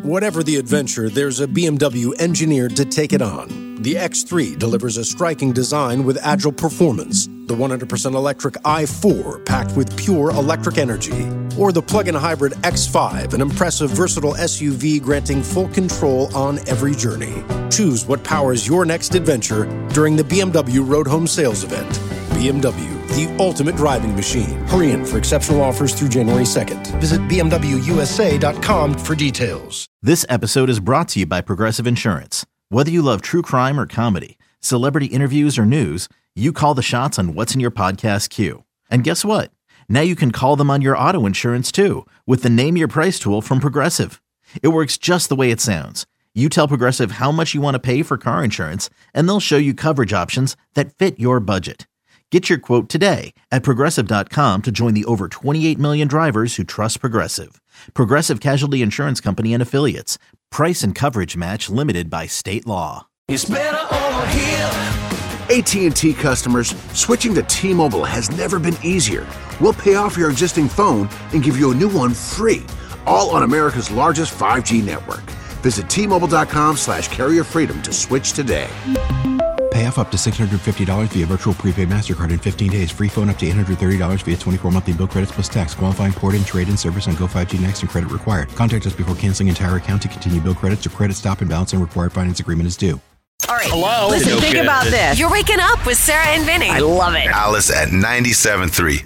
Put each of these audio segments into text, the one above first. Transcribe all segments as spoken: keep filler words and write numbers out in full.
Whatever the adventure, there's a B M W engineered to take it on. The X three delivers a striking design with agile performance. The one hundred percent electric i four, packed with pure electric energy. Or the plug-in hybrid X five, an impressive, versatile S U V granting full control on every journey. Choose what powers your next adventure during the B M W Road Home Sales Event. B M W, the ultimate driving machine. Hurry in for exceptional offers through January second. Visit B M W U S A dot com for details. This episode is brought to you by Progressive Insurance. Whether you love true crime or comedy, celebrity interviews or news, you call the shots on what's in your podcast queue. And guess what? Now you can call them on your auto insurance too with the Name Your Price tool from Progressive. It works just the way it sounds. You tell Progressive how much you want to pay for car insurance, and they'll show you coverage options that fit your budget. Get your quote today at Progressive dot com to join the over twenty-eight million drivers who trust Progressive. Progressive Casualty Insurance Company and Affiliates. Price and coverage match limited by state law. It's better over here. A T and T customers, switching to T-Mobile has never been easier. We'll pay off your existing phone and give you a new one free, all on America's largest five G network. Visit T Mobile dot com slash carrier freedom to switch today. Pay off up to six hundred fifty dollars via virtual prepaid MasterCard in fifteen days. Free phone up to eight hundred thirty dollars via twenty-four monthly bill credits plus tax. Qualifying port-in, trade-in service on Go five G Next and credit required. Contact us before canceling entire account to continue bill credits or credit stop and balance and required finance agreement is due. All right. Hello? Listen, No think good. about this. You're waking up with Sarah and Vinny. I love it. Alice at ninety-seven point three.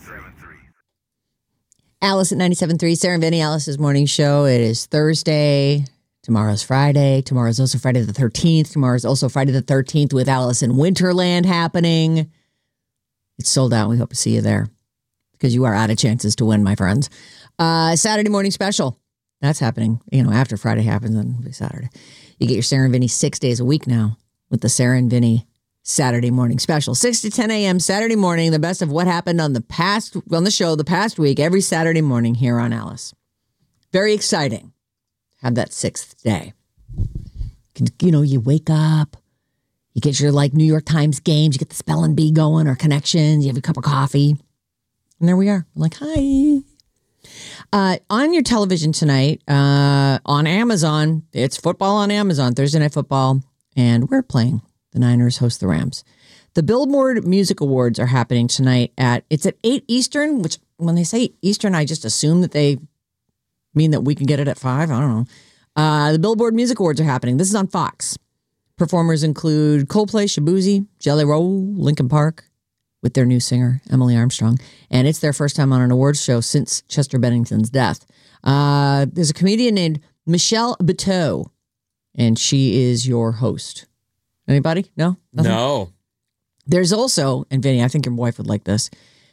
Alice at ninety-seven point three, Sarah and Vinny, Alice's morning show. It is Thursday. Tomorrow's Friday. Tomorrow's also Friday the thirteenth. Tomorrow's also Friday the thirteenth with Alice in Winterland happening. It's sold out. We hope to see you there because you are out of chances to win, my friends. Uh, Saturday morning special. That's happening. You know, after Friday happens, then it'll be Saturday. You get your Sarah and Vinny six days a week now with the Sarah and Vinny Saturday morning special. six to ten a.m. Saturday morning, the best of what happened on the past, on the show the past week, every Saturday morning here on Alice. Very exciting. Have that sixth day. You know, you wake up, you get your like New York Times games, you get the spelling bee going or connections, you have a cup of coffee. And there we are. I'm like, hi. Uh, on your television tonight, uh, on Amazon, it's football on Amazon, Thursday Night Football, and we're playing. The Niners host the Rams. The Billboard Music Awards are happening tonight at, it's at eight Eastern, which when they say Eastern, I just assume that they mean that we can get it at five. I don't know. Uh, the Billboard Music Awards are happening. This is on Fox. Performers include Coldplay, Shabuzi, Jelly Roll, Linkin Park, with their new singer, Emily Armstrong. And it's their first time on an awards show since Chester Bennington's death. Uh, there's a comedian named Michelle Buteau, and she is your host. Anybody? No? Nothing? No. There's also, and Vinny, I think your wife would like this.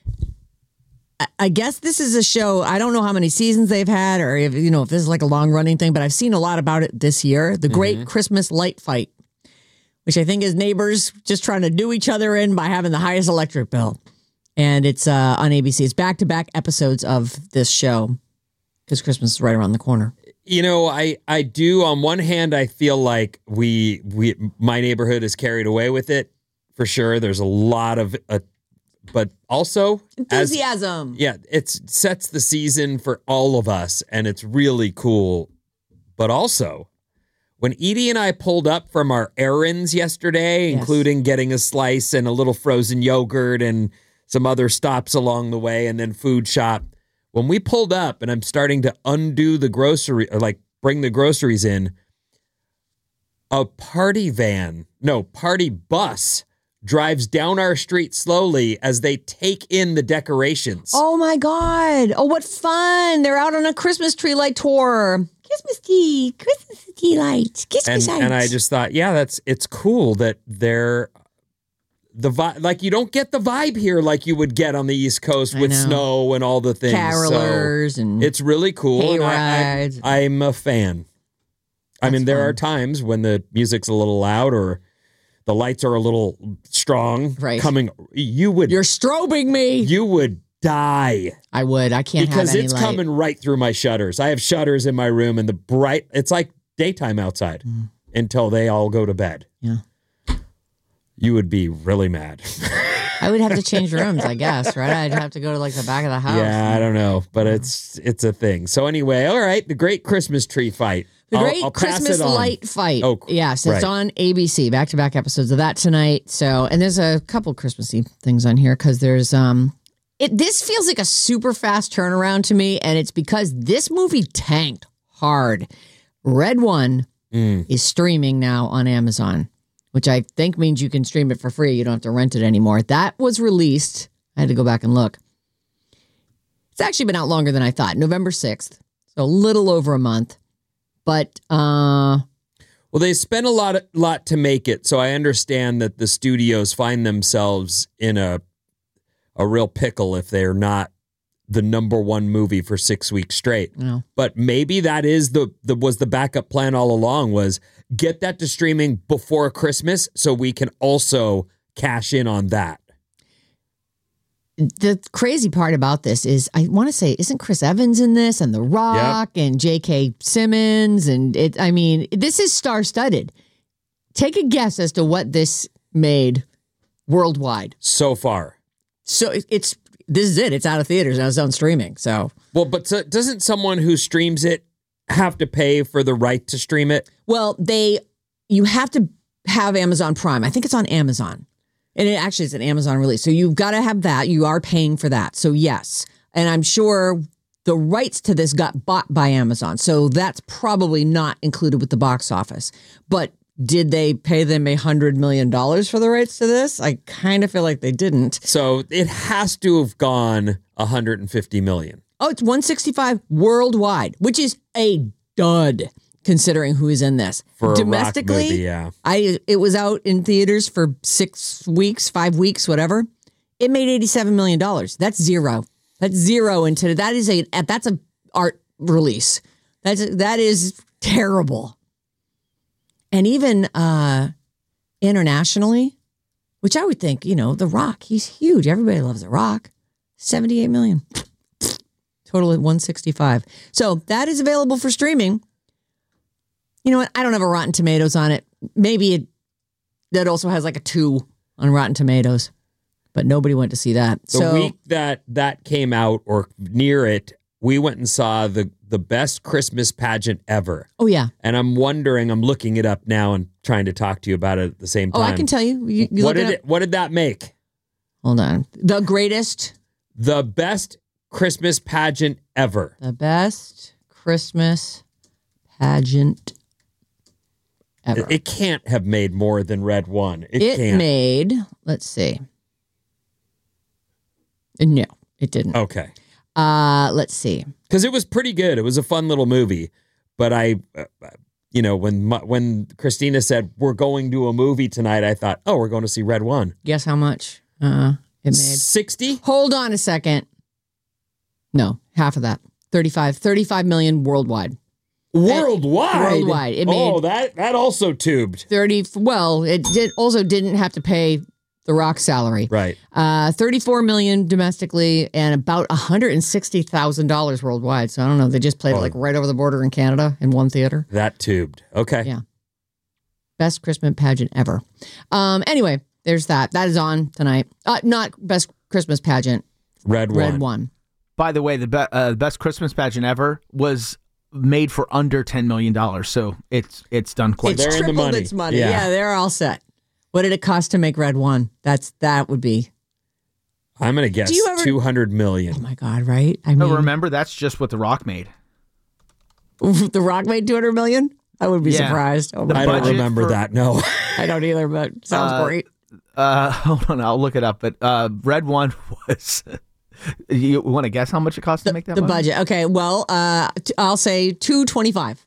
I, I guess this is a show, I don't know how many seasons they've had or if, you know, if this is like a long running thing, but I've seen a lot about it this year. The Great mm-hmm. Christmas Light Fight, which I think is neighbors just trying to do each other in by having the highest electric bill. And it's uh, on A B C. It's back-to-back episodes of this show because Christmas is right around the corner. You know, I, I do. On one hand, I feel like we we my neighborhood is carried away with it for sure. There's a lot of, uh, but also enthusiasm. As, yeah, it sets the season for all of us, and it's really cool. But also, when Edie and I pulled up from our errands yesterday, yes. including getting a slice and a little frozen yogurt and some other stops along the way, and then food shop. When we pulled up and I'm starting to undo the grocery, or like bring the groceries in, a party van, no, party bus drives down our street slowly as they take in the decorations. Oh my God. Oh, what fun. They're out on a Christmas tree light tour. Christmas tree, Christmas tree lights, Christmas and, lights. And I just thought, yeah, that's, it's cool that they're, the vibe, like you don't get the vibe here like you would get on the East Coast with snow and all the things. Carolers so and it's really cool. Hay and rides. I, I, I'm a fan. I That's mean, there fun. are times when the music's a little loud or the lights are a little strong. Right. Coming, you would. You're strobing me. You would die. I would. I can't because have any it's light. coming right through my shutters. I have shutters in my room, and the bright. It's like daytime outside mm. until they all go to bed. Yeah. You would be really mad. I would have to change rooms, I guess, right? I'd have to go to like the back of the house. Yeah, I don't know, but it's it's a thing. So anyway, all right, the Great Christmas Tree Fight. The I'll- Great I'll pass Christmas it on. Light Fight. Oh, yes, it's right. on A B C. Back-to-back episodes of that tonight. So, and there's a couple Christmassy things on here because there's um, it. This feels like a super fast turnaround to me, and it's because this movie tanked hard. Red One Mm. is streaming now on Amazon, which I think means you can stream it for free. You don't have to rent it anymore. That was released. I had to go back and look. It's actually been out longer than I thought. November sixth, so a little over a month. But uh, Well, they spent a lot, lot to make it, so I understand that the studios find themselves in a a real pickle if they're not the number one movie for six weeks straight. No. But maybe that is the, the was the backup plan all along, was get that to streaming before Christmas so we can also cash in on that. the crazy part about this is, I want to say, isn't Chris Evans in this, and The Rock, and J K. Simmons, and it? I mean, this is star-studded. Take a guess as to what this made worldwide so far. So it's this is it. It's out of theaters now. It's on streaming. So well, but so, doesn't someone who streams it have to pay for the right to stream it? Well, they you have to have Amazon Prime. I think it's on Amazon. And it actually is an Amazon release. So you've got to have that. You are paying for that. So yes. And I'm sure the rights to this got bought by Amazon. So that's probably not included with the box office. But did they pay them a hundred million dollars for the rights to this? I kind of feel like they didn't. So it has to have gone one hundred fifty million. Oh, it's one sixty-five worldwide, which is a dud considering who is in this. For a domestically, rock movie, yeah. I it was out in theaters for six weeks, five weeks, whatever. It made eighty-seven million dollars. That's zero. That's zero into that is a that's a art release. That's that is terrible. And even uh, internationally, which I would think, you know, The Rock, he's huge. Everybody loves The Rock. seventy-eight million. Total at one sixty-five. So that is available for streaming. You know what? I don't have a Rotten Tomatoes on it. Maybe it that also has like a two on Rotten Tomatoes, but nobody went to see that. The so, week that that came out or near it, we went and saw the the best Christmas pageant ever. Oh, yeah. And I'm wondering, I'm looking it up now and trying to talk to you about it at the same time. Oh, I can tell you. you, you what look did it it, what did that make? Hold on. The greatest. The best Christmas pageant ever. The best Christmas pageant ever. It, it can't have made more than Red One. It, It can't. made, let's see. No, it didn't. Okay. Uh, let's see. Because it was pretty good. It was a fun little movie. But I, uh, you know, when my, when Christina said, we're going to a movie tonight, I thought, oh, we're going to see Red One. Guess how much uh, it made? sixty? Hold on a second. No, half of that. thirty-five, thirty-five million worldwide. Worldwide? Worldwide. It made oh, that, that also tubed. thirty. Well, it did also didn't have to pay The Rock's salary. Right. Uh, thirty-four million domestically and about one hundred sixty thousand dollars worldwide. So I don't know. They just played Oh. it like right over the border in Canada in one theater. That tubed. Okay. Yeah. Best Christmas pageant ever. Um. Anyway, there's that. That is on tonight. Uh, not best Christmas pageant. Red One. Red One. By the way, the be- uh, best Christmas pageant ever was made for under ten million dollars. So it's it's done quite It's well. They're in the tripled money. its money. Yeah. Yeah. They're all set. What did it cost to make Red One? That's that would be. I'm going to guess Do you ever- two hundred million. Oh my God! Right? I No, mean, remember, that's just what The Rock made. The Rock made two hundred million. I would be Yeah. surprised. Oh The my I God. don't budget remember for- that. No. I don't either, but sounds Uh, great. Uh, hold on, I'll look it up. But uh, Red One was. You want to guess how much it cost to make that? The movie? budget. Okay. Well, uh, t- I'll say two twenty-five.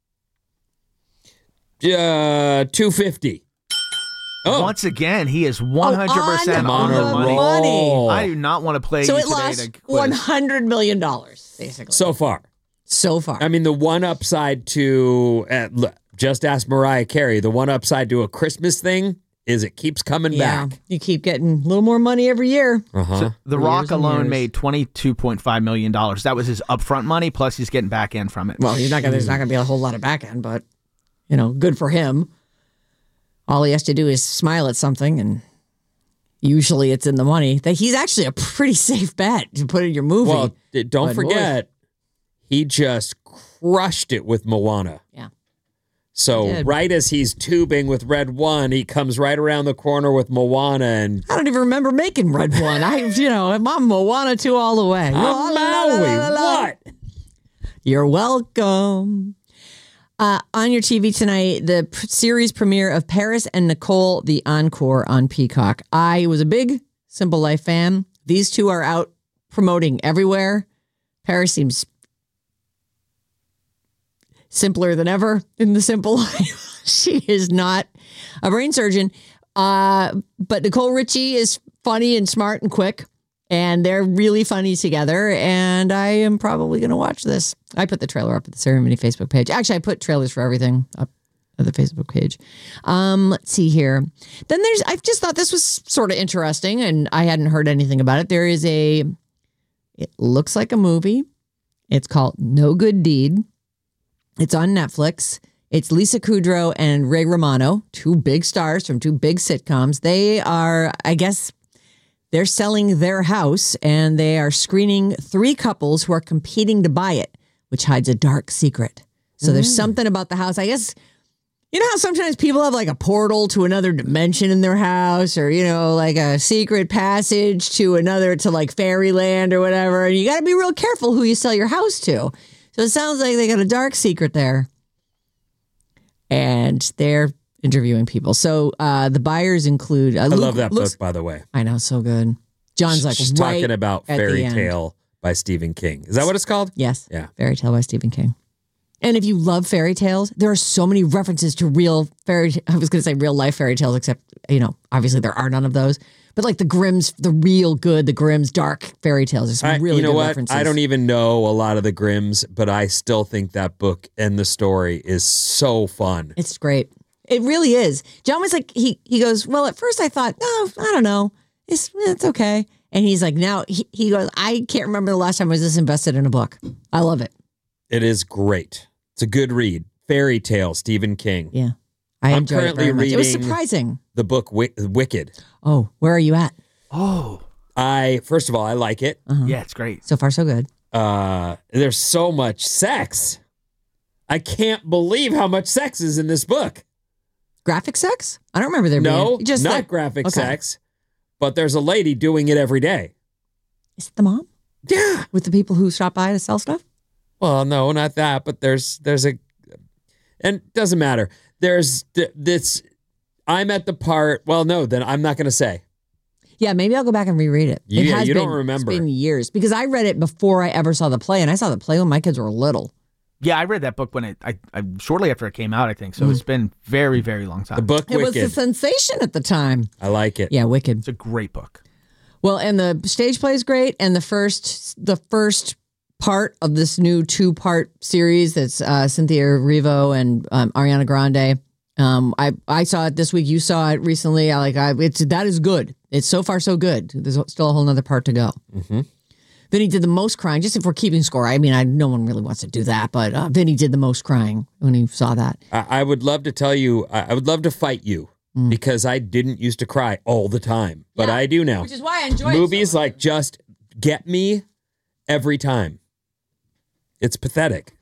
Uh, two fifty. Oh, Once again, he is one hundred percent Oh, on on the the money. roll. I do not want to play So you it today lost to quit one us. hundred million dollars, basically. so far. so far. I mean, the one upside to uh, look, just ask Mariah Carey. The one upside to a Christmas thing is it keeps coming yeah. back. You keep getting a little more money every year. Uh huh. So the For Rock years and alone years. made twenty-two point five million dollars. That was his upfront money, plus he's getting back end from it. Well, he's not gonna, there's not going to be a whole lot of back end, but, you know, good for him. All he has to do is smile at something, and usually it's in the money. That he's actually a pretty safe bet to put in your movie. Well, d- don't But boy. forget, he just crushed it with Moana. Yeah. So did. right as he's tubing with Red One, he comes right around the corner with Moana, and I don't even remember making Red One. I, you know, I'm Moana two all the way. I'm Maui. What? You're welcome. Uh, on your T V tonight, the p- series premiere of Paris and Nicole, the encore on Peacock. I was a big Simple Life fan. These two are out promoting everywhere. Paris seems simpler than ever in the Simple Life. She is not a brain surgeon. Uh, but Nicole Richie is funny and smart and quick. And they're really funny together. And I am probably going to watch this. I put the trailer up at the Sarah and Vinny Facebook page. Actually, I put trailers for everything up at the Facebook page. Um, let's see here. Then there's, I just thought this was sort of interesting and I hadn't heard anything about it. There is a, it looks like a movie. It's called No Good Deed. It's on Netflix. It's Lisa Kudrow and Ray Romano, two big stars from two big sitcoms. They are, I guess, they're selling their house and they are screening three couples who are competing to buy it, which hides a dark secret. So mm. there's something about the house. I guess, you know how sometimes people have like a portal to another dimension in their house or, you know, like a secret passage to another, to like fairyland or whatever. And you got to be real careful who you sell your house to. So it sounds like they got a dark secret there. And they're interviewing people. So uh, the buyers include... Uh, I Luke, love that looks, book, by the way. I know, so good. John's like She's right talking about at Fairy the end. Tale by Stephen King. Is that what it's called? Yes. Yeah. Fairy Tale by Stephen King. And if you love fairy tales, there are so many references to real fairy... I was going to say real life fairy tales, except, you know, obviously there are none of those. But like the Grimm's, the real good, the Grimm's dark fairy tales. There's some I, really you know good what? references. I don't even know a lot of the Grimms, but I still think that book and the story is so fun. It's great. It really is. John was like, he he goes, well, at first I thought, no, I don't know. It's it's okay. And he's like, now, he, he goes, I can't remember the last time I was this invested in a book. I love it. It is great. It's a good read. Fairy Tale, Stephen King. Yeah. I I'm enjoyed currently it very much. It was reading surprising. The book Wick- Wicked. Oh, where are you at? Oh. I, first of all, I like it. Uh-huh. Yeah, it's great. So far, so good. Uh, there's so much sex. I can't believe how much sex is in this book. Graphic sex? I don't remember there no, being. Just not like, graphic okay. sex, but there's a lady doing it every day. Is it the mom? Yeah. With the people who shop by to sell stuff? Well, no, not that, but there's, there's a, and it doesn't matter. There's th- this, I'm at the part, well, no, then I'm not going to say. Yeah, maybe I'll go back and reread it. You- it yeah, has you been, don't remember. It's been years because I read it before I ever saw the play, and I saw the play when my kids were little. Yeah, I read that book when it, I, I shortly after it came out, I think. So Mm. it's been very, very long time. The book It Wicked. was a sensation at the time. I like it. Yeah, Wicked. It's a great book. Well, and the stage play is great, and the first the first part of this new two part series that's uh, Cynthia Erivo and um, Ariana Grande. Um, I I saw it this week. You saw it recently. I like I it's that is good. It's so far so good. There's still a whole nother part to go. Mm-hmm. Vinny did the most crying. Just if we're keeping score, I mean, I no one really wants to do that, but uh, Vinny did the most crying when he saw that. I, I would love to tell you, I, I would love to fight you Mm. because I didn't used to cry all the time, but Yeah, I do now. which is why I enjoy it Movies so much. like just get me every time. It's pathetic.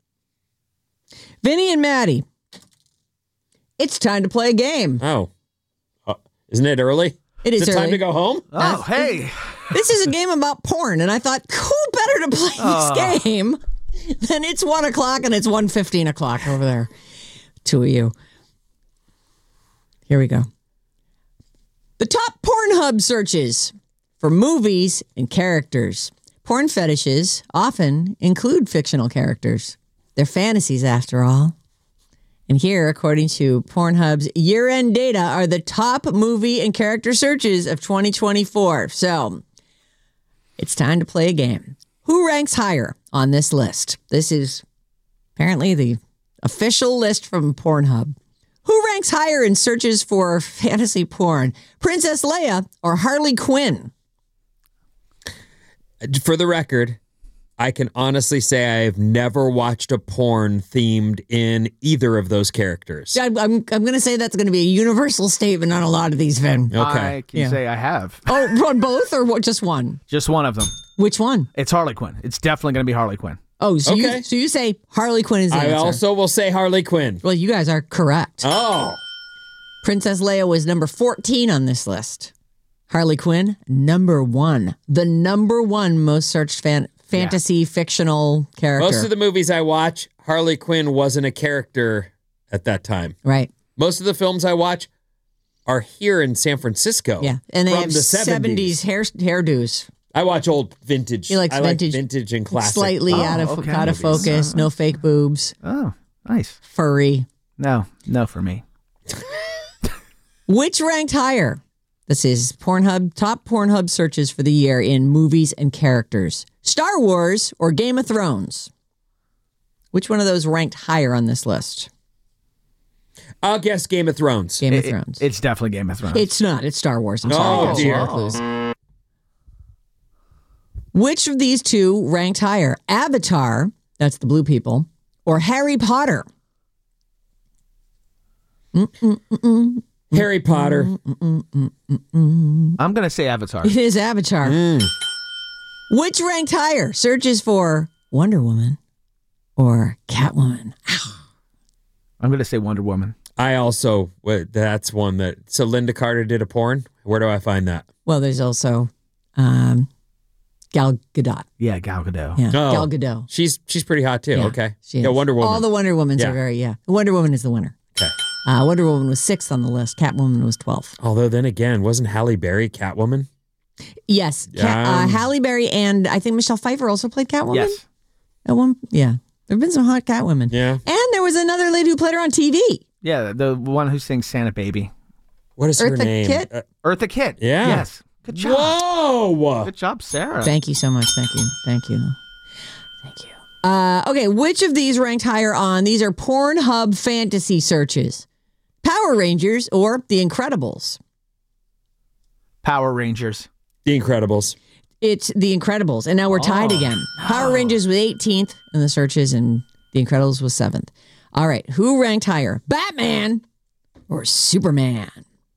Vinny and Maddie, it's time to play a game. Oh, uh, isn't it early? It is it time early. to go home? Oh, hey. This is a game about porn, and I thought, who better to play Oh. this game than it's one o'clock and it's one fifteen o'clock over there. Two of you. Here we go. The top Pornhub searches for movies and characters. Porn fetishes often include fictional characters. They're fantasies, after all. And here, according to Pornhub's year-end data, are the top movie and character searches of twenty twenty-four. So, it's time to play a game. Who ranks higher on this list? This is apparently the official list from Pornhub. Who ranks higher in searches for fantasy porn? Princess Leia or Harley Quinn? For the record, I can honestly say I have never watched a porn themed in either of those characters. I, I'm, I'm going to say that's going to be a universal statement on a lot of these, Vin. Okay. I can Yeah. say I have. Oh, on both or what, just one? Just one of them. Which one? It's Harley Quinn. It's definitely going to be Harley Quinn. Oh, so, Okay. you, so you say Harley Quinn is the I answer. also will say Harley Quinn. Well, you guys are correct. Oh. Princess Leia was number fourteen on this list. Harley Quinn, number one. The number one most searched fan- fantasy fictional character. Most of the movies I watch, Harley Quinn wasn't a character at that time. Right. Most of the films I watch are here in San Francisco. Yeah. And they from have the seventies, hair, hairdos. I watch old vintage. He likes I vintage. like vintage and classic. Slightly Oh, out of okay. out of Movies. focus. No fake boobs. Oh, nice. Furry. No, no for me. Which ranked higher? This is Pornhub, top Pornhub searches for the year in movies and characters. Star Wars or Game of Thrones? Which one of those ranked higher on this list? I'll guess Game of Thrones. Game of It- Thrones. It's definitely Game of Thrones. It's not. It's Star Wars. I'm Oh, sorry. guys. dear. More clues. Which of these two ranked higher? Avatar, that's the blue people, or Harry Potter? Mm-mm-mm-mm. Harry Potter. Mm-mm-mm-mm. I'm going to say Avatar. It is Avatar. Mm. Which ranked higher? Searches for Wonder Woman or Catwoman? I'm going to say Wonder Woman. I also, wait, that's one that, so Linda Carter did a porn? Where do I find that? Well, there's also um, Gal Gadot. Yeah, Gal Gadot. Yeah, Oh. Gal Gadot. She's she's pretty hot too. Yeah, Okay. she Yeah, is. Wonder Woman. All the Wonder Womans Yeah. are very, yeah. Wonder Woman is the winner. Okay. Uh, Wonder Woman was sixth on the list. Catwoman was twelfth. Although then again, wasn't Halle Berry Catwoman? Yes. Cat, uh, Um, Halle Berry and I think Michelle Pfeiffer also played Catwoman. Yes. At one, yeah. There have been some hot Catwomen. Yeah. And there was another lady who played her on T V. Yeah, the one who sings Santa Baby. What is her Eartha name? Kitt? Uh, Eartha Kitt. Yeah. Yes. Good job. Whoa! Good job, Sarah. Thank you so much. Thank you. Thank you. Thank you. Uh, okay, which of these ranked higher on? These are Pornhub fantasy searches. Power Rangers or The Incredibles? Power Rangers. The Incredibles. It's The Incredibles, and now we're tied Oh, again. Power Rangers was eighteenth in the searches, and The Incredibles was seventh. All right, who ranked higher, Batman or Superman?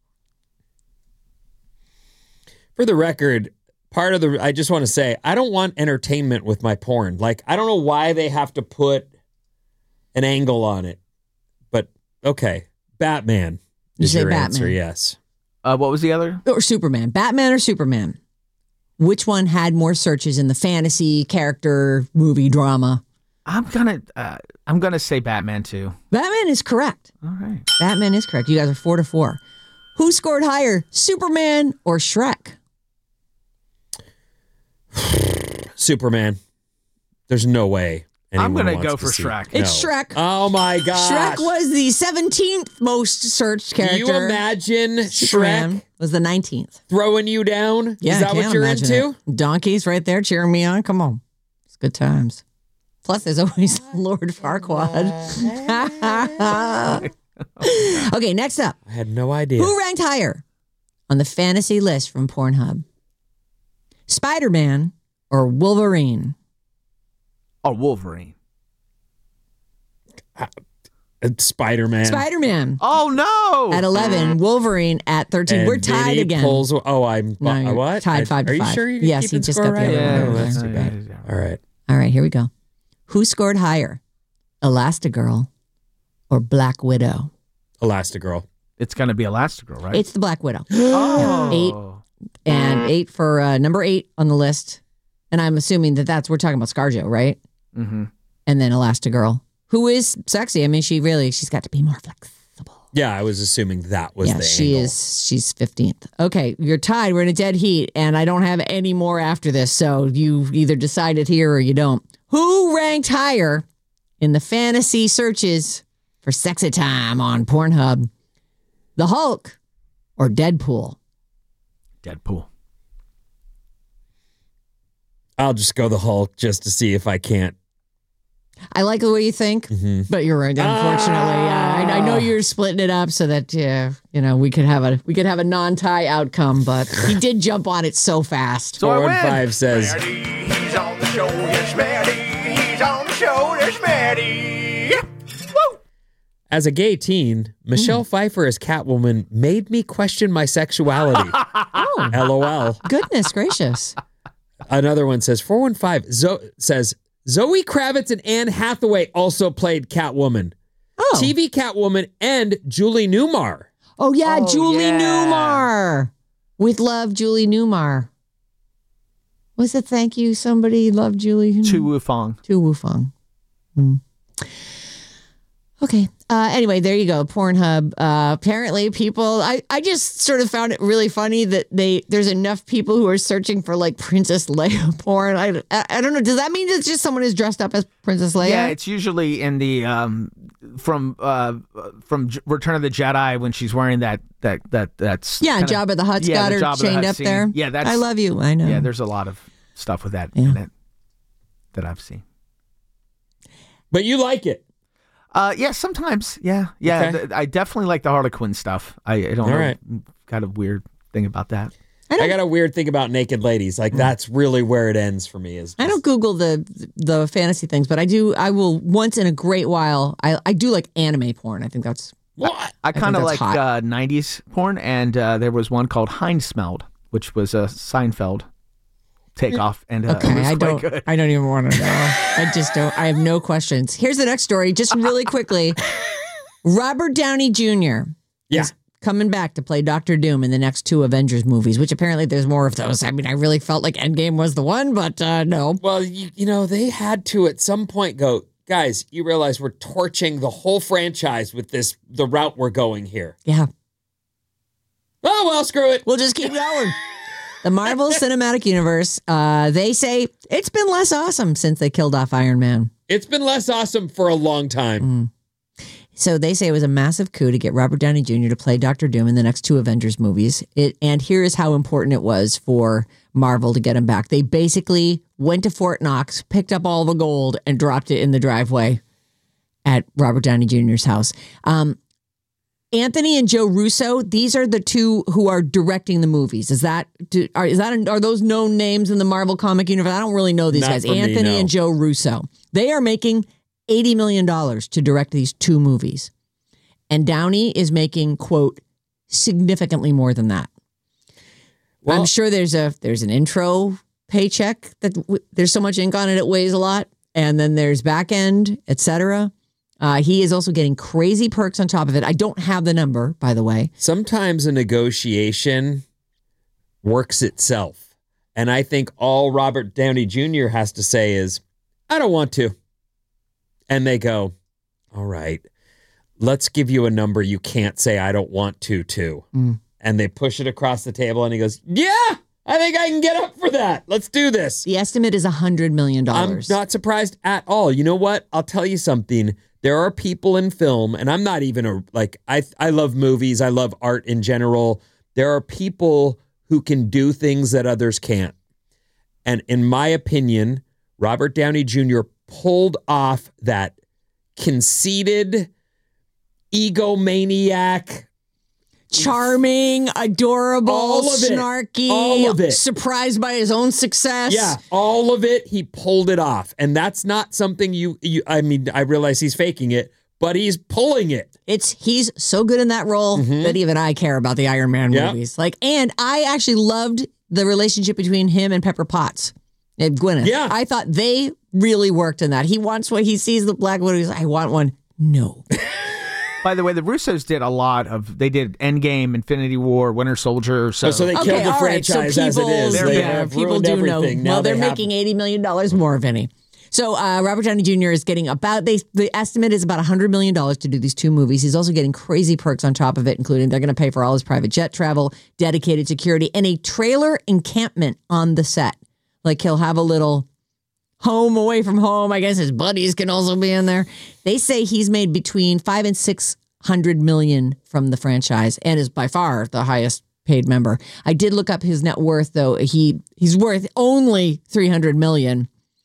For the record, part of the, I just want to say, I don't want entertainment with my porn. Like, I don't know why they have to put an angle on it. But, okay, Batman You is say your Batman. answer, yes. Uh, what was the other? Or Superman? Batman or Superman? Which one had more searches in the fantasy character movie drama? I'm gonna. Uh, I'm gonna say Batman too. Batman is correct. All right. Batman is correct. You guys are four to four. Who scored higher, Superman or Shrek? Superman. There's no way. I'm anyone gonna wants go to for see- Shrek. It's No. Shrek. Oh my gosh. Shrek was the seventeenth most searched character. Can you imagine Superman Shrek was the nineteenth. throwing you down? Yeah, Is I that what can't you're imagine into? it. Donkeys right there cheering me on. Come on. It's good times. Plus, there's always Lord Farquaad. Okay, next up. I had no idea. Who ranked higher on the fantasy list from Pornhub? Spider-Man or Wolverine? Oh, Wolverine. Spider-Man. Spider-Man Oh no! at eleven, Wolverine at thirteen. And We're tied Vinny again. Pulls, oh, I'm No, you're what? tied I- five to Are you five. sure you Yes, keep he it just score got the right? other yeah, one. Oh, that's yeah, too yeah, bad. yeah. All right. All right, here we go. Who scored higher, Elastigirl or Black Widow? Elastigirl. It's gonna be Elastigirl, right? It's the Black Widow. oh. Eight. And eight for uh, number eight on the list. And I'm assuming that that's, we're talking about ScarJo, right? Mm-hmm. And then Elastigirl, who is sexy. I mean, she really, she's got to be more flexible. Yeah, I was assuming that was yeah, the she angle. is, she's fifteenth. Okay, you're tied. We're in a dead heat, and I don't have any more after this. So you either decide it here or you don't. Who ranked higher in the fantasy searches for Sexy Time on Pornhub? The Hulk or Deadpool? Deadpool. I'll just go the Hulk just to see if I can't. I like the way you think, Mm-hmm. but you're right. Unfortunately, yeah, I, I know you're splitting it up so that uh, you know we could have a we could have a non-tie outcome. But he did jump on it so fast. So I Four win. and five says He's on the show, yes, Maddie. He's on the show, yes, Maddie. Woo! as a gay teen, Michelle Pfeiffer as Catwoman made me question my sexuality. Oh, LOL. goodness gracious! Another one says four one five Zo- says Zoe Kravitz and Anne Hathaway also played Catwoman. Oh. T V Catwoman and Julie Newmar. Oh, yeah, Oh, Julie yeah. Newmar. With love, Julie Newmar. Was it thank you, somebody loved Julie? Chu Wu Fong. Chu Wu Fong. Hmm. Okay. Uh, anyway, there you go. Pornhub. Uh, apparently, people. I, I just sort of found it really funny that they there's enough people who are searching for like Princess Leia porn. I, I, I don't know. Does that mean it's just someone who's dressed up as Princess Leia? Yeah, it's usually in the um from uh from J- Return of the Jedi when she's wearing that that that that's yeah. kinda- Jabba the Hutt's yeah, got the her Jabba the chained Hutt up scene. there. Yeah, that's I love you. I know. Yeah, there's a lot of stuff with that Yeah. in it that I've seen. But you like it. Uh, yeah, sometimes. Yeah, yeah. Okay. th- I definitely like the Harlequin stuff. I, I don't All know. right. Kind of weird thing about that. I, got a weird thing about naked ladies. Like that's really where it ends for me. Is I don't Google the the fantasy things, but I do. I will once in a great while. I, I do like anime porn. I think that's. what? I kind of that's like hot. uh, nineties porn, and uh, there was one called Heinzmeld, which was a Seinfeld takeoff, and uh, Okay, it was I quite don't. good. I don't even want to know. I just don't. I have no questions. Here's the next story, just really quickly. Robert Downey Junior Yeah. is coming back to play Doctor Doom in the next two Avengers movies, which apparently there's more of those. I mean, I really felt like Endgame was the one, but uh, no. Well, you, you know, they had to at some point go, guys, you realize we're torching the whole franchise with this, the route we're going here. Yeah, Oh, well, screw it. we'll just keep going. The Marvel Cinematic Universe, uh, they say it's been less awesome since they killed off Iron Man. It's been less awesome for a long time. So they say it was a massive coup to get Robert Downey Junior to play Doctor Doom in the next two Avengers movies. It, and here is how important it was for Marvel to get him back. They basically went to Fort Knox, picked up all the gold, and dropped it in the driveway at Robert Downey Junior's house. Um, Anthony and Joe Russo, these are the two who are directing the movies. Is that do, are is that are those known names in the Marvel comic universe? I don't really know these Not guys. for me, Anthony no. and Joe Russo. They are making eighty million dollars to direct these two movies. And Downey is making, quote, significantly more than that. Well- I'm sure there's a there's an intro paycheck that w- there's so much ink on it, it weighs a lot. And then there's back end, et cetera. Uh, he is also getting crazy perks on top of it. I don't have the number, by the way. Sometimes a negotiation works itself. And I think all Robert Downey Junior has to say is, I don't want to. And they go, all right, let's give you a number you can't say I don't want to, to. Mm. And they push it across the table and he goes, yeah, I think I can get up for that. Let's do this. The estimate is one hundred million I'm dollars. not surprised at all. You know what? I'll tell you something. There are people in film, and I'm not even a, like, I I love movies. I love art in general. There are people who can do things that others can't. And in my opinion, Robert Downey Junior pulled off that conceited, egomaniac, Charming, adorable, All of it. snarky, All of it. surprised by his own success. yeah, all of it. He pulled it off. And that's not something you, you I mean, I realize he's faking it, but he's pulling it. It's he's so good in that role that even I care about the Iron Man Yeah. movies. Like, and I actually loved the relationship between him and Pepper Potts and Gwyneth. Yeah. I thought they really worked in that. He wants what he sees the Black Widow. He's like, I want one. No. By the way, the Russos did a lot of. They did Endgame, Infinity War, Winter Soldier. So, Oh, so they Okay, killed the all right, so franchise as it is. people- They yeah, have people ruined do know. everything. Now Well, they're they have- making eighty million dollars more, Vinny. So uh, Robert Downey Junior is getting about, they, the estimate is about one hundred million dollars to do these two movies. He's also getting crazy perks on top of it, including they're going to pay for all his private jet travel, dedicated security, and a trailer encampment on the set. Like he'll have a little home away from home. I guess his buddies can also be in there. They say he's made between five and six hundred million from the franchise and is by far the highest paid member. I did look up his net worth though. He he's worth only three hundred million.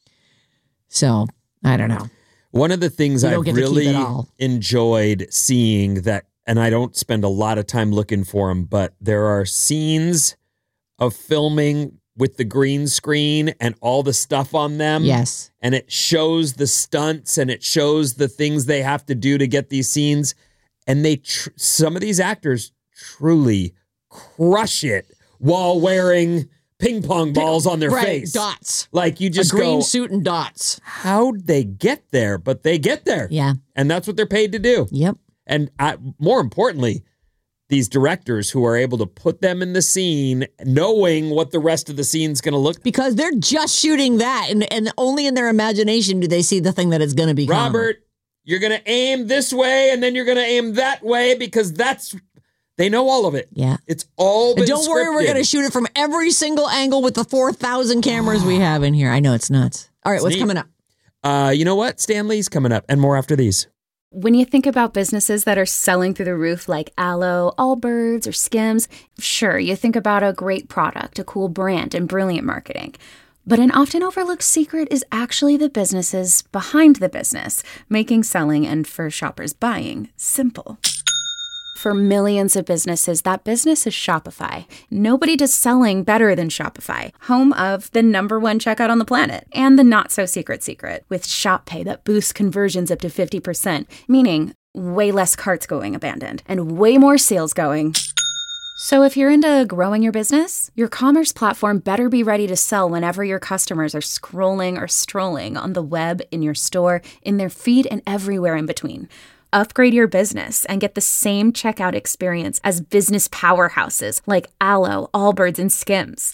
So I don't know. One of the things You don't I've get to keep really it all. enjoyed seeing that, and I don't spend a lot of time looking for them, but there are scenes of filming with the green screen and all the stuff on them. Yes. And it shows the stunts and it shows the things they have to do to get these scenes. And they, tr- some of these actors truly crush it while wearing ping pong balls on their right, face. Dots. Like you just a green go, suit and dots. how'd they get there? But they get there. Yeah. And that's what they're paid to do. Yep. And I, more importantly, these directors who are able to put them in the scene, knowing what the rest of the scene's going to look. Because they're just shooting that, and, and only in their imagination do they see the thing that it's going to become. Robert, you're going to aim this way, and then you're going to aim that way, because that's, they know all of it. Yeah. It's all been And don't worry, we're scripted. going to shoot it from every single angle with the four thousand cameras we have in here. I know, it's nuts. All right, It's what's neat. coming up? Uh, you know what? Stanley's coming up, and more after these. When you think about businesses that are selling through the roof like Aloe, Allbirds, or Skims, sure, you think about a great product, a cool brand, and brilliant marketing. But an often overlooked secret is actually the businesses behind the business, making selling and for shoppers buying simple. For millions of businesses, that business is Shopify. Nobody does selling better than Shopify, home of the number one checkout on the planet, and the not-so-secret secret, with Shop Pay that boosts conversions up to fifty percent, meaning way less carts going abandoned, and way more sales going. So if you're into growing your business, your commerce platform better be ready to sell whenever your customers are scrolling or strolling on the web, in your store, in their feed, and everywhere in between. Upgrade your business and get the same checkout experience as business powerhouses like Aloe, Allbirds, and Skims.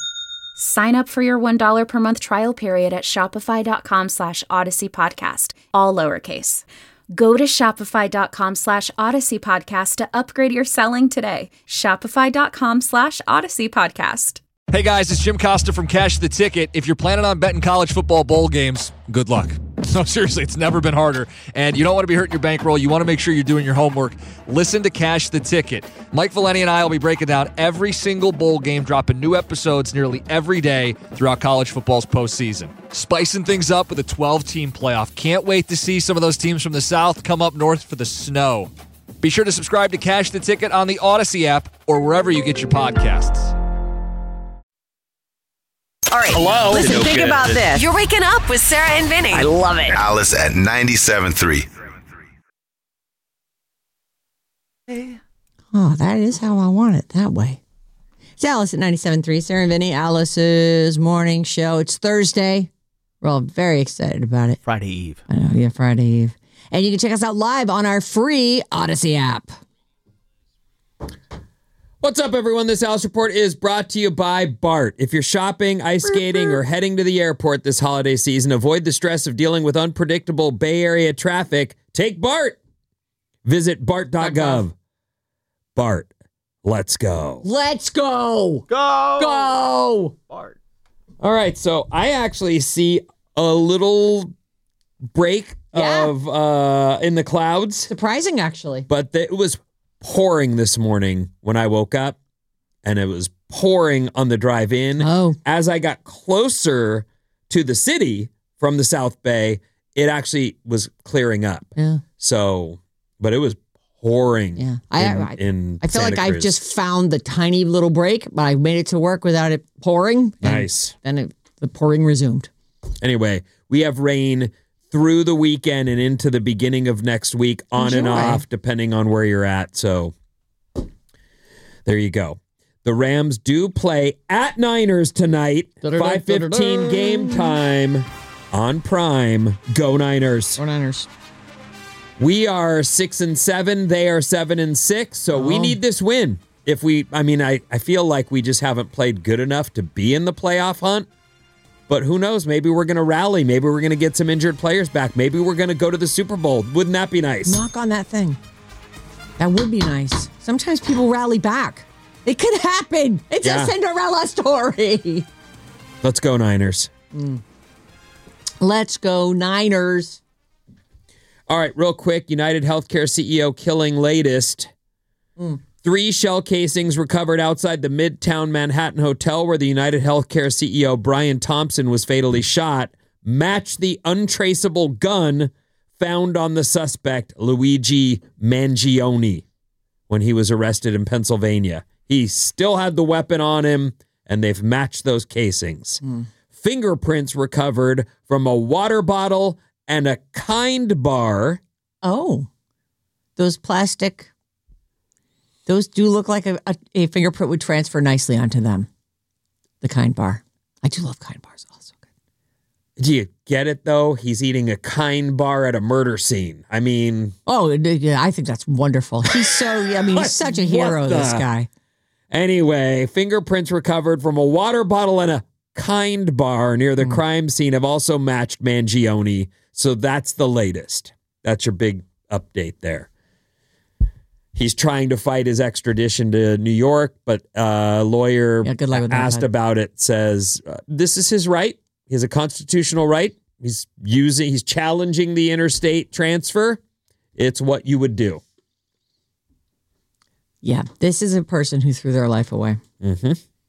Sign up for your one dollar per month trial period at shopify.com slash Odyssey Podcast, all lowercase. Go to shopify.com slash Odyssey Podcast to upgrade your selling today. Shopify.com slash Odyssey Podcast. Hey guys, it's Jim Costa from Cash the Ticket. If you're planning on betting college football bowl games, good luck. No, seriously, it's never been harder. And you don't want to be hurting your bankroll. You want to make sure you're doing your homework. Listen to Cash the Ticket. Mike Valeni and I will be breaking down every single bowl game, dropping new episodes nearly every day throughout college football's postseason. Spicing things up with a twelve-team playoff. Can't wait to see some of those teams from the South come up north for the snow. Be sure to subscribe to Cash the Ticket on the Odyssey app or wherever you get your podcasts. All right. Hello? Listen, No think good. about this. You're waking up with Sarah and Vinny. I love it. Alice at ninety-seven point three. Oh, that is how I want it, that way. It's Alice at ninety-seven point three, Sarah and Vinny, Alice's morning show. It's Thursday. We're all very excited about it. Friday Eve. I know, yeah, Friday Eve. And you can check us out live on our free Odyssey app. What's up, everyone? This Alice Report is brought to you by BART. If you're shopping, ice skating, or heading to the airport this holiday season, avoid the stress of dealing with unpredictable Bay Area traffic. Take BART. Visit bart dot gov. BART, let's go. Let's go. Go. Go. Bart. All right, so I actually see a little break Yeah. of uh, in the clouds, Surprising, actually. but th- it was pouring this morning when I woke up, and it was pouring on the drive in. Oh. As I got closer to the city from the South Bay, it actually was clearing up. Yeah. So, but it was pouring. Yeah. I, in, I, in I feel Santa like I've Cruz. just found the tiny little break, but I made it to work without it pouring. and Nice. Then it, the pouring resumed. Anyway, we have rain through the weekend and into the beginning of next week, on and Enjoy. off, depending on where you're at. So there you go. The Rams do play at Niners tonight. five fifteen game time on Prime. Go Niners. Go Niners. We are six and seven. They are seven and six. So we Oh. need this win. If we, I mean, I, I feel like we just haven't played good enough to be in the playoff hunt. But who knows? Maybe we're going to rally. Maybe we're going to get some injured players back. Maybe we're going to go to the Super Bowl. Wouldn't that be nice? Knock on that thing. That would be nice. Sometimes people rally back. It could happen. It's Yeah. a Cinderella story. Let's go, Niners. Let's go, Niners. All right, real quick. United Healthcare C E O killing latest. Mm. Three shell casings recovered outside the Midtown Manhattan hotel where the United Healthcare C E O Brian Thompson was fatally shot match the untraceable gun found on the suspect, Luigi Mangione, when he was arrested in Pennsylvania. He still had the weapon on him, and they've matched those casings. Mm. Fingerprints recovered from a water bottle and a Kind bar. Oh, those plastic, those do look like a, a, a fingerprint would transfer nicely onto them. the Kind Bar. I do love Kind Bars also. Do you get it, though? He's eating a Kind Bar at a murder scene. I mean... Oh, yeah, I think that's wonderful. He's so... I mean, he's such a hero, this guy. Anyway, fingerprints recovered from a water bottle and a Kind Bar near the mm. crime scene have also matched Mangione. So that's the latest. That's your big update there. He's trying to fight his extradition to New York, but a uh, lawyer yeah, good luck with asked that. about it says uh, this is his right. He has a constitutional right. He's using, he's challenging the interstate transfer. It's what you would do. Yeah, this is a person who threw their life away. Mm-hmm.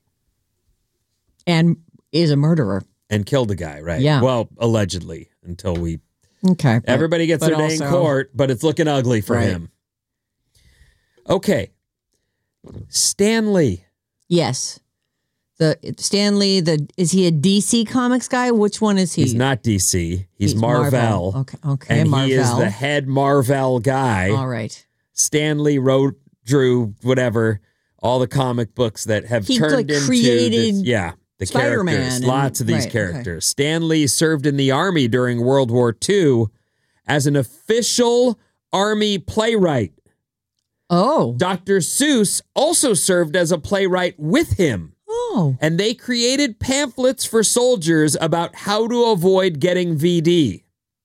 And is a murderer. And killed a guy, right? Yeah. Well, allegedly, until we... Okay. But, everybody gets their day also, in court, but it's looking ugly for right. him. Okay. Stanley. Yes. The Stanley, the is he a D C Comics guy? Which one is he? He's not D C. He's, He's Marvel. Marvel. Okay, okay, and Marvel. he is the head Marvel guy. All right. Stanley wrote, drew, whatever, all the comic books that have he, turned like, into created this, yeah, the Spider-Man characters. and, Lots of these right, characters. okay. Stanley served in the Army during World War Two as an official Army playwright. Oh. Doctor Seuss also served as a playwright with him. Oh. And they created pamphlets for soldiers about how to avoid getting V D.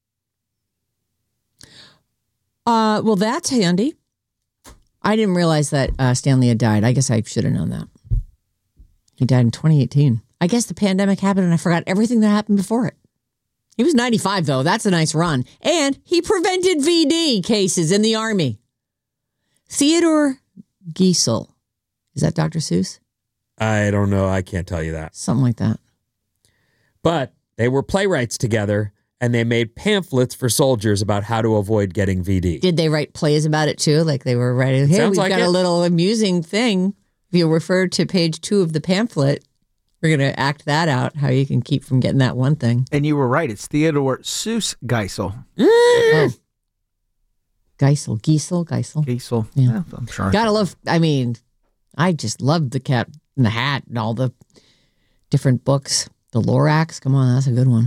Uh, well, that's handy. I didn't realize that uh, Stanley had died. I guess I should have known that. He died in twenty eighteen. I guess the pandemic happened and I forgot everything that happened before it. He was ninety-five, though. That's a nice run. And he prevented V D cases in the Army. Theodore Geisel. Is that Doctor Seuss? I don't know. I can't tell you that. Something like that. But they were playwrights together, and they made pamphlets for soldiers about how to avoid getting V D. Did they write plays about it, too? Like they were writing, hey, Sounds we've like got it. a little amusing thing. If you refer to page two of the pamphlet, we're going to act that out, how you can keep from getting that one thing. And you were right. It's Theodore Seuss Geisel. Mm. Oh. Geisel, Geisel, Geisel. Geisel. Yeah. Yeah, I'm sure. Gotta love, I mean, I just love the Cat in the Hat and all the different books. The Lorax, come on, that's a good one.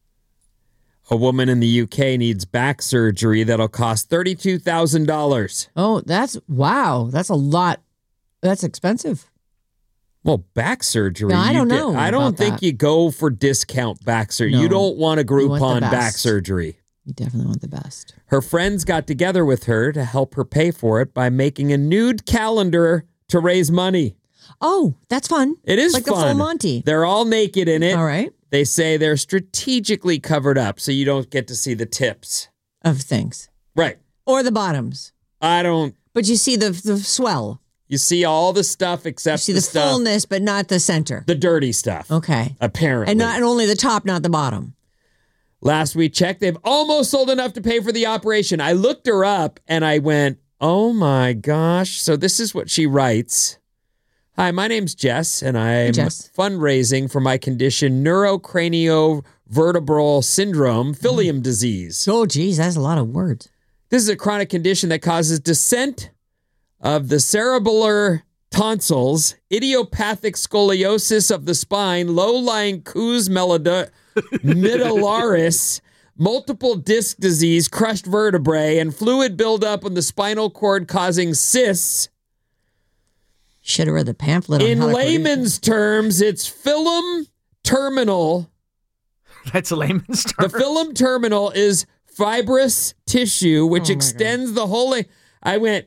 A woman in the U K needs back surgery that'll cost thirty-two thousand dollars. Oh, that's, wow, that's a lot. That's expensive. Well, back surgery. No, I you don't get- know I don't about think that. you go for discount back surgery. No. You don't want a You want the Groupon back best. surgery. You definitely want the best. Her friends got together with her to help her pay for it by making a nude calendar to raise money. Oh, that's fun. It is like fun. a full Monty. They're all naked in it. All right. They say they're strategically covered up so you don't get to see the tips. Of things. Right. Or the bottoms. I don't. But you see the the swell. You see all the stuff You except see the, the stuff, fullness, but not the center. the dirty stuff. Okay. Apparently. And not and only the top, not the bottom. Last we checked, they've almost sold enough to pay for the operation. I looked her up and I went, oh my gosh. So this is what she writes. Hi, my name's Jess, and I'm Jess. fundraising for my condition, neurocraniovertebral syndrome, Philium disease. Oh, geez, that's a lot of words. This is a chronic condition that causes descent of the cerebellar tonsils, idiopathic scoliosis of the spine, low-lying Coues melida- medullaris, multiple disc disease, crushed vertebrae, and fluid buildup on the spinal cord causing cysts. Should have read the pamphlet. On In how to produce it. layman's terms, it's Philum terminal. That's a layman's term. The Philum terminal is fibrous tissue which Oh my extends the whole. La- I went.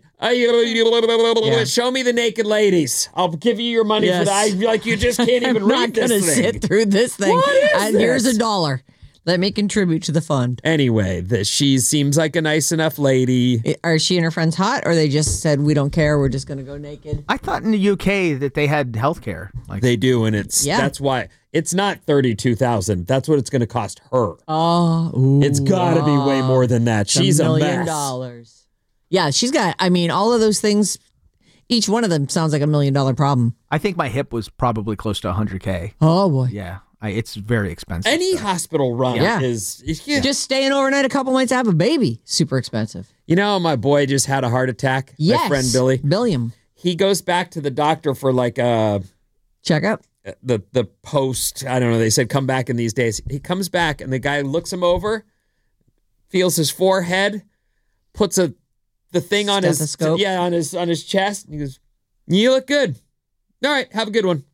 Yeah. Show me the naked ladies. I'll give you your money Yes. for that. I feel like you just can't even I'm read not this gonna thing. sit through this thing. What is and here's this? a dollar. Let me contribute to the fund. Anyway, the, she seems like a nice enough lady. I- Are she and her friends hot, or they just said we don't care? We're just going to go naked. I thought in the U K that they had health care. Like They do, and it's Yeah. that's why it's not thirty-two thousand. That's what it's going to cost her. Oh, ooh, It's got to be way more than that. It's She's a a, million mess. dollars. Yeah, she's got. I mean, all of those things. Each one of them sounds like a million dollar problem. I think my hip was probably close to one hundred K. Oh boy. Yeah, I, it's very expensive. Any hospital run Yeah. is, yeah. Just staying overnight a couple nights to have a baby. Super expensive. You know, my boy just had a heart attack. Yes. My friend Billy. Billiam. He goes back to the doctor for like a Check up. the the post, I don't know, they said come back in these days. He comes back and the guy looks him over, feels his forehead, puts a the thing on his yeah, on his on his chest, and he goes, "You look good. All right, have a good one."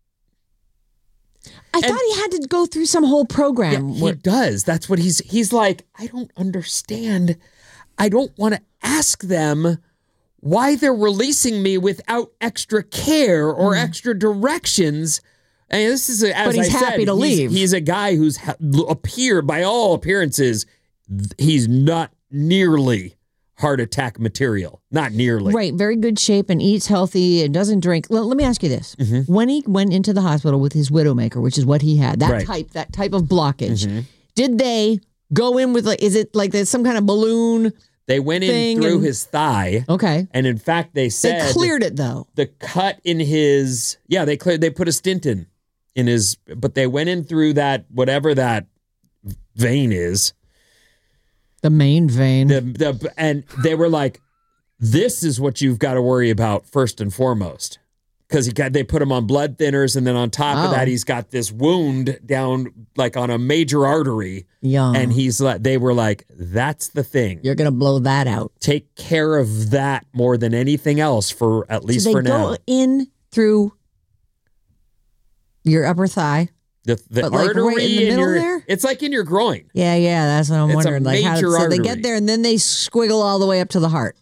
I and, thought he had to go through some whole program. Yeah, he where, does. That's what he's he's like, I don't understand. I don't want to ask them why they're releasing me without extra care or mm. extra directions. And this is, a, as but he's I happy said, to he's, leave. He's a guy who's ha- appeared, by all appearances, he's not nearly heart attack material. Not nearly. Right. Very good shape and eats healthy and doesn't drink. Well, let me ask you this. Mm-hmm. When he went into the hospital with his Widowmaker, which is what he had, that right. type, that type of blockage, mm-hmm. did they go in with, like, is it like there's some kind of balloon? They went in through and, his thigh. Okay. And in fact, they said. They cleared it, though. The cut in his. Yeah, they cleared. They put a stint in, in his. But they went in through that, whatever that vein is. The main vein. The, the, and they were like, this is what you've got to worry about first and foremost. Because he got, they put him on blood thinners, and then on top oh. of that, he's got this wound down like on a major artery. Yeah. And he's like, they were like, that's the thing. You're gonna blow that out. Take care of that more than anything else for at least so for now. They go in through your upper thigh. The, the but artery like right in the in middle your, there? It's like in your groin. Yeah, yeah, that's what I'm it's wondering. A like major how so artery. they get there and then they squiggle all the way up to the heart.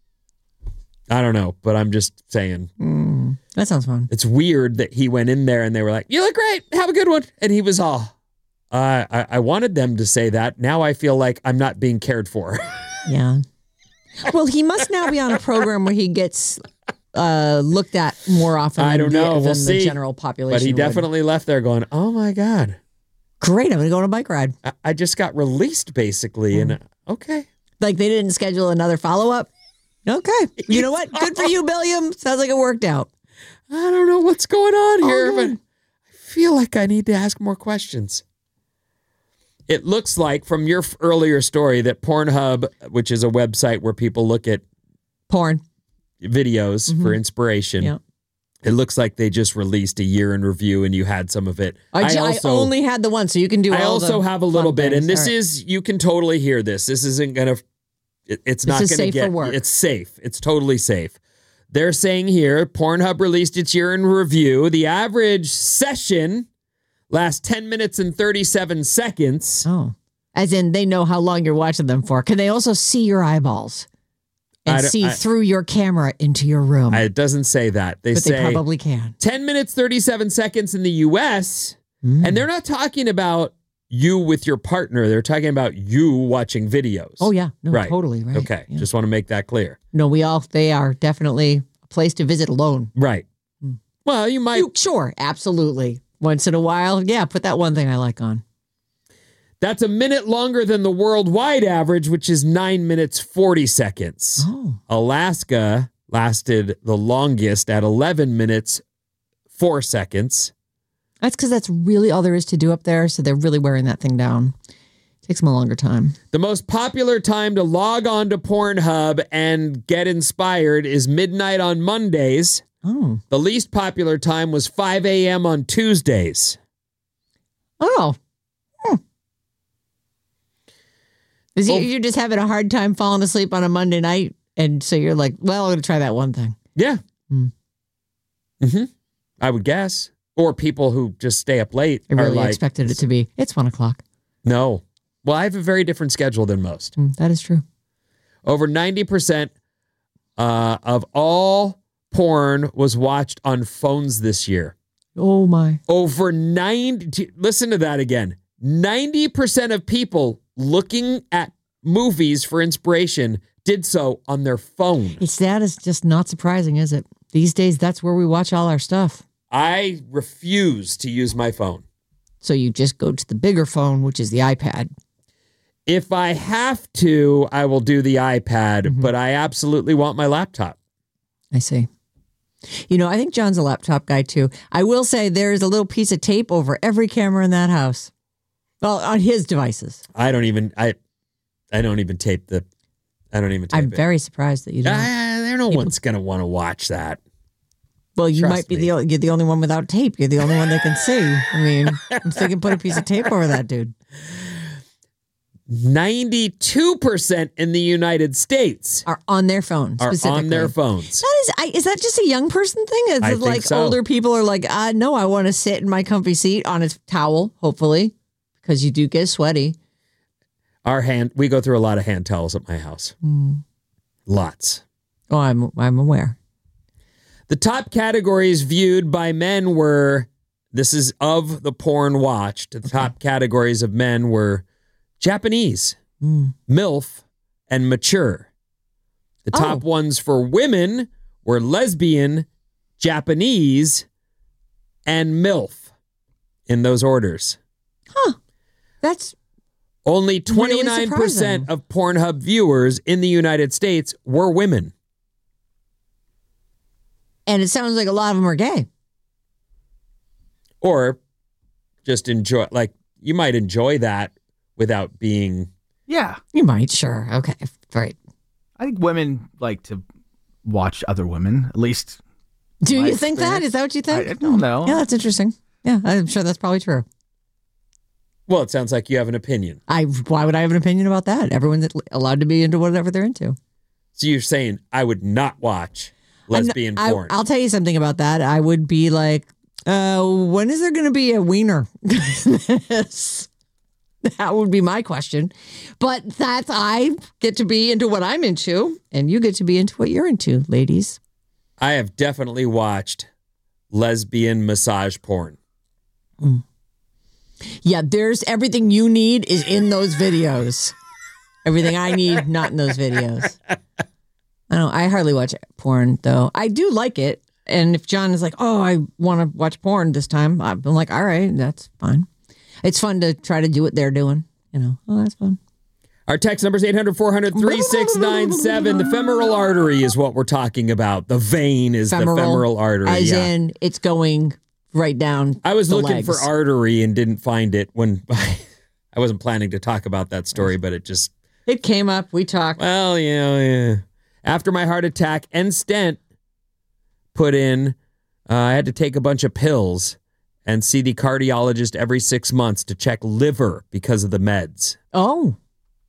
I don't know, but I'm just saying. Mm, that sounds fun. It's weird that he went in there and they were like, "You look great. Have a good one." And he was all, uh, I, I wanted them to say that. Now I feel like I'm not being cared for. Yeah. Well, he must now be on a program where he gets uh, looked at more often I don't than, know. the, we'll than see. the general population But he would. definitely left there going, "Oh my God. Great, I'm going to go on a bike ride." I, I just got released basically. Mm. And uh, okay. Like they didn't schedule another follow-up? Okay. You know what? Good for you, Billiam. Sounds like it worked out. I don't know what's going on here, oh, but I feel like I need to ask more questions. It looks like from your earlier story that Pornhub, which is a website where people look at porn videos mm-hmm. for inspiration, yeah. it looks like they just released a year in review and you had some of it. I, I, also, I only had the one, so you can do all I also have a little bit, things. and this right. is, you can totally hear this. This isn't going to, it, it's this not is going to safe get, for work. It's safe. It's totally safe. They're saying here, Pornhub released its year in review. The average session lasts ten minutes and thirty-seven seconds. Oh, as in they know how long you're watching them for. Can they also see your eyeballs and see I, through your camera into your room? It doesn't say that. They but say they probably can. ten minutes, thirty-seven seconds in the U S, mm. and they're not talking about you with your partner. They're talking about you watching videos. Oh, yeah. No, right. Totally. Right. Okay. Yeah. Just want to make that clear. No, we all, they are definitely a place to visit alone. Right. Mm. Well, you might. You, sure. Absolutely. Once in a while. Yeah. Put that one thing I like on. That's a minute longer than the worldwide average, which is nine minutes, forty seconds. Oh. Alaska lasted the longest at eleven minutes, four seconds. That's because that's really all there is to do up there. So they're really wearing that thing down. It takes them a longer time. The most popular time to log on to Pornhub and get inspired is midnight on Mondays. Oh. The least popular time was five a.m. on Tuesdays. Oh. Hmm. Is well, you, you're just having a hard time falling asleep on a Monday night. And so you're like, well, I'm going to try that one thing. Yeah. Mm. Mm-hmm. I would guess. Or people who just stay up late. I really like, expected it to be. It's one o'clock. No. Well, I have a very different schedule than most. Mm, that is true. Over ninety percent uh, of all porn was watched on phones this year. Oh, my. Over ninety. Listen to that again. ninety percent of people looking at movies for inspiration did so on their phone. It's that is just not surprising, is it? These days, that's where we watch all our stuff. I refuse to use my phone. So you just go to the bigger phone, which is the iPad. If I have to, I will do the iPad, mm-hmm. but I absolutely want my laptop. I see. You know, I think John's a laptop guy too. I will say there's a little piece of tape over every camera in that house. Well, on his devices. I don't even, I I don't even tape the, I don't even tape I'm it. very surprised that you don't. Uh, there no People. one's going to want to watch that. Well, you Trust might be me. the o- you're the only one without tape. You're the only one that can see. I mean, I'm thinking put a piece of tape over that dude. ninety-two percent in the United States Are on their phone. are Specifically. on their phones. That is, I, is that just a young person thing? Is I it think like so. older people are like, uh, no, I want to sit in my comfy seat on a towel, hopefully, because you do get sweaty. Our hand, we go through a lot of hand towels at my house. Mm. Lots. Oh, I'm I'm aware. The top categories viewed by men were, this is of the porn watched, the top categories of men were Japanese, Mm. MILF, and mature. The top Oh. ones for women were lesbian, Japanese, and MILF in those orders. That's Only really twenty-nine percent surprising. of Pornhub viewers in the United States were women. And it sounds like a lot of them are gay. Or just enjoy, like, you might enjoy that without being. Yeah. You might, sure. Okay. Right. I think women like to watch other women, at least. Do my you think that? experience. Is that what you think? I, I don't know. Yeah, that's interesting. Yeah, I'm sure that's probably true. Well, it sounds like you have an opinion. I why would I have an opinion about that? Everyone's allowed to be into whatever they're into. So you're saying I would not watch lesbian I, porn. I'll tell you something about that. I would be like, uh, when is there going to be a wiener? That would be my question. But that's, I get to be into what I'm into, and you get to be into what you're into, ladies. I have definitely watched lesbian massage porn. Mm. Yeah, there's everything you need is in those videos. Everything I need, not in those videos. I don't. I hardly watch porn though. I do like it, and if John is like, "Oh, I want to watch porn this time," I'm like, "All right, that's fine." It's fun to try to do what they're doing. You know, oh, that's fun. Our text number is eight hundred, four hundred, three six nine seven. The femoral artery is what we're talking about. The vein is Femoral, the femoral artery. as yeah. in it's going right down. I was the looking legs. for artery and didn't find it when I wasn't planning to talk about that story, but it just. It came up. We talked. Well, yeah, yeah. After my heart attack and stent put in, uh, I had to take a bunch of pills and see the cardiologist every six months to check liver because of the meds. Oh.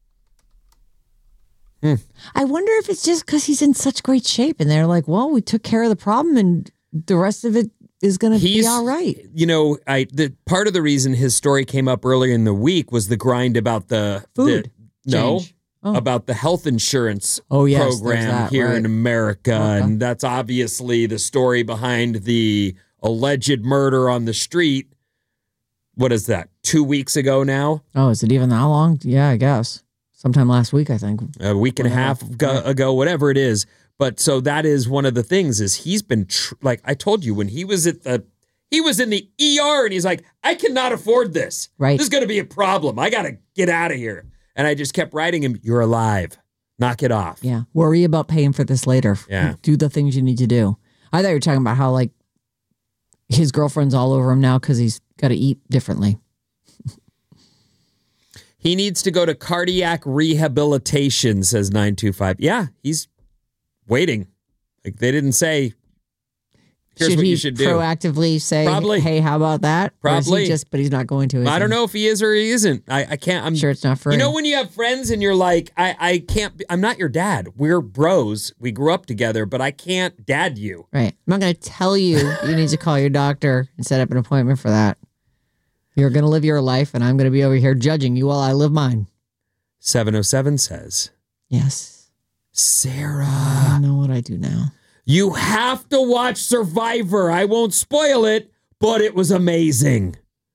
Hmm. I wonder if it's just because he's in such great shape and they're like, well, we took care of the problem and the rest of it is going to be all right. You know, I the part of the reason his story came up earlier in the week was the grind about the Food the, no change. Oh. about the health insurance Oh, yes, there's program that, here right. in America, Okay. and that's obviously the story behind the alleged murder on the street. What is that? Two weeks ago now? Oh, is it even that long? Yeah, I guess. Sometime last week, I think. A week and a Whatever. half ago, ago, whatever it is. But so that is one of the things is he's been tr- like I told you when he was at the he was in the E R and he's like, I cannot afford this. Right. This is going to be a problem. I got to get out of here. And I just kept writing him, you're alive. Knock it off. Yeah. Worry about paying for this later. Yeah. Do the things you need to do. I thought you were talking about how, like, his girlfriend's all over him now because he's got to eat differently. He needs to go to cardiac rehabilitation, says nine two five. Yeah, he's waiting. Like they didn't say, here's should what he you should do. proactively say, Probably. hey, how about that? Or is he Probably. just, but he's not going to. Is I don't he? know if he is or he isn't. I, I can't. I'm Sure, it's not free. You know when you have friends and you're like, I, I can't, be, I'm not your dad. We're bros. We grew up together, but I can't dad you. Right. I'm not going to tell you you need to call your doctor and set up an appointment for that. You're going to live your life, and I'm going to be over here judging you while I live mine. seven oh seven says, Yes. Sarah, I know what I do now. you have to watch Survivor. I won't spoil it, but it was amazing.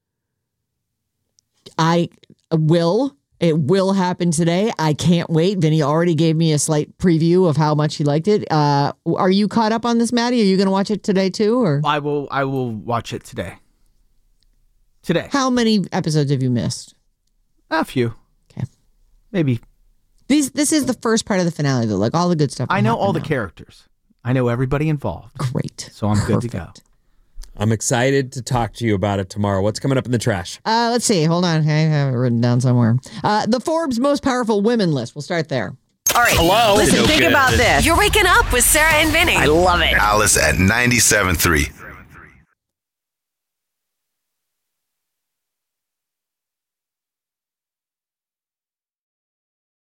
I will. It will happen today. I can't wait. Vinny already gave me a slight preview of how much he liked it. Uh, are you caught up on this, Maddie? Are you going to watch it today too, or I will. I will watch it today. Today. how many episodes have you missed? A few. Okay. Maybe. These. This is the first part of the finale, though. Like all the good stuff. I will know happen all the now. characters. I know everybody involved. Great. So I'm good to go. Perfect. I'm excited to talk to you about it tomorrow. What's coming up in the trash? Uh, let's see. Hold on. I have it written down somewhere. Uh, the Forbes Most Powerful Women list. We'll start there. All right. Hello? Listen, No think good. about this. You're waking up with Sarah and Vinny. I love it. Alice at ninety-seven point three.